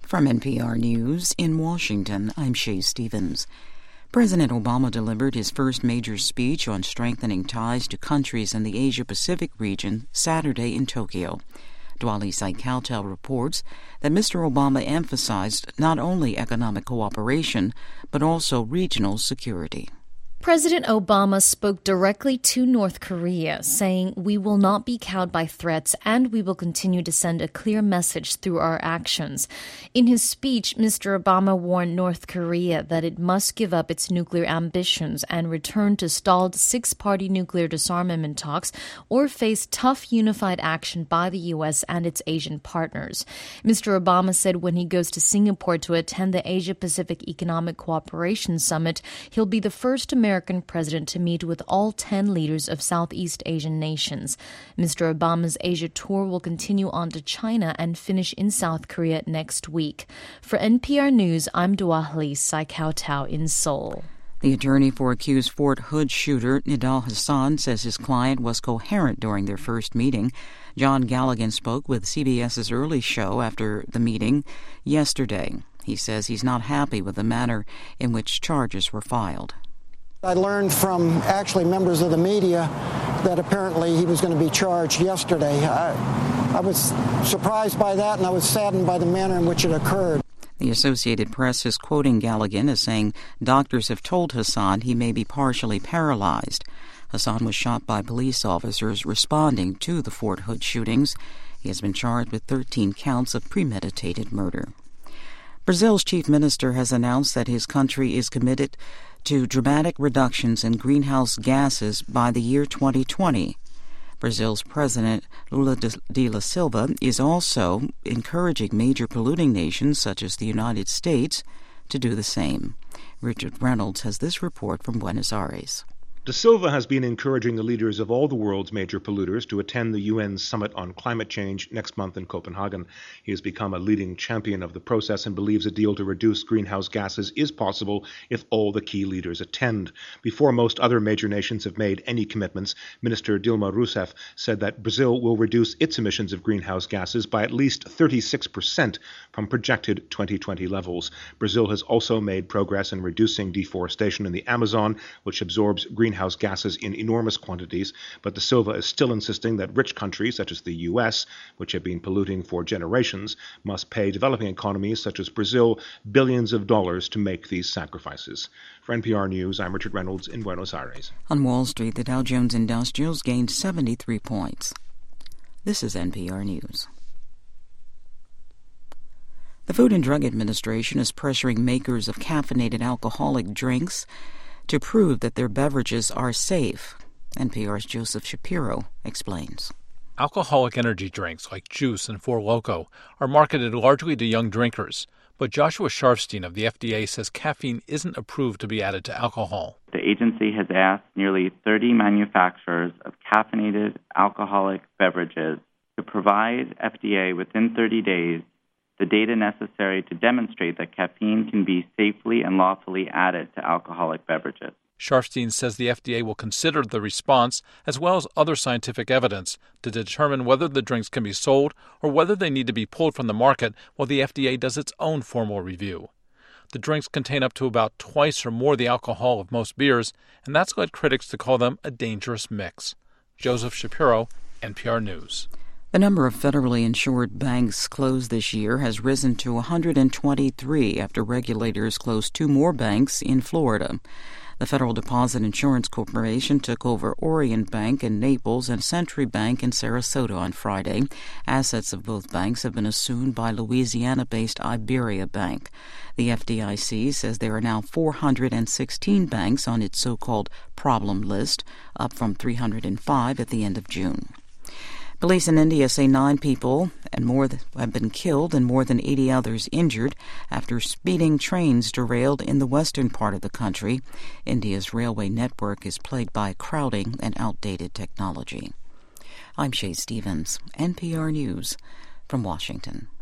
From NPR News in Washington, I'm Shay Stevens. President Obama delivered his first major speech on strengthening ties to countries in the Asia-Pacific region Saturday in Tokyo. Dwali Saikautel reports that Mr. Obama emphasized not only economic cooperation, but also regional security. President Obama spoke directly to North Korea, saying, "We will not be cowed by threats and we will continue to send a clear message through our actions." In his speech, Mr. Obama warned North Korea that it must give up its nuclear ambitions and return to stalled six-party nuclear disarmament talks or face tough unified action by the U.S. and its Asian partners. Mr. Obama said when he goes to Singapore to attend the Asia-Pacific Economic Cooperation Summit, he'll be the first American president to meet with all 10 leaders of Southeast Asian nations. Mr. Obama's Asia tour will continue on to China and finish in South Korea next week. For NPR News, I'm Dwali Saikautel in Seoul. The attorney for accused Fort Hood shooter Nidal Hasan says his client was coherent during their first meeting. John Galligan spoke with CBS's Early Show after the meeting yesterday. He says he's not happy with the manner in which charges were filed. I learned from actually members of the media that apparently he was going to be charged yesterday. I was surprised by that, and I was saddened by the manner in which it occurred. The Associated Press is quoting Galligan as saying doctors have told Hasan he may be partially paralyzed. Hasan was shot by police officers responding to the Fort Hood shootings. He has been charged with 13 counts of premeditated murder. Brazil's chief minister has announced that his country is committed to dramatic reductions in greenhouse gases by the year 2020. Brazil's President Lula da Silva is also encouraging major polluting nations such as the United States to do the same. Richard Reynolds has this report from Buenos Aires. Da Silva has been encouraging the leaders of all the world's major polluters to attend the UN Summit on Climate Change next month in Copenhagen. He has become a leading champion of the process and believes a deal to reduce greenhouse gases is possible if all the key leaders attend. Before most other major nations have made any commitments, Minister Dilma Rousseff said that Brazil will reduce its emissions of greenhouse gases by at least 36% from projected 2020 levels. Brazil has also made progress in reducing deforestation in the Amazon, which absorbs greenhouse gases in enormous quantities, but Da Silva is still insisting that rich countries such as the U.S., which have been polluting for generations, must pay developing economies such as Brazil billions of dollars to make these sacrifices. For NPR News, I'm Richard Reynolds in Buenos Aires. On Wall Street, the Dow Jones Industrials gained 73 points. This is NPR News. The Food and Drug Administration is pressuring makers of caffeinated alcoholic drinks to prove that their beverages are safe. NPR's Joseph Shapiro explains. Alcoholic energy drinks like Juice and Four Loko are marketed largely to young drinkers, but Joshua Sharfstein of the FDA says caffeine isn't approved to be added to alcohol. The agency has asked nearly 30 manufacturers of caffeinated alcoholic beverages to provide FDA within 30 days the data necessary to demonstrate that caffeine can be safely and lawfully added to alcoholic beverages. Sharfstein says the FDA will consider the response as well as other scientific evidence to determine whether the drinks can be sold or whether they need to be pulled from the market while the FDA does its own formal review. The drinks contain up to about twice or more the alcohol of most beers, and that's led critics to call them a dangerous mix. Joseph Shapiro, NPR News. The number of federally insured banks closed this year has risen to 123 after regulators closed two more banks in Florida. The Federal Deposit Insurance Corporation took over Orient Bank in Naples and Century Bank in Sarasota on Friday. Assets of both banks have been assumed by Louisiana-based Iberia Bank. The FDIC says there are now 416 banks on its so-called problem list, up from 305 at the end of June. Police in India say 9 people and more have been killed and more than 80 others injured after speeding trains derailed in the western part of the country. India's railway network is plagued by crowding and outdated technology. I'm Shay Stevens, NPR News from Washington.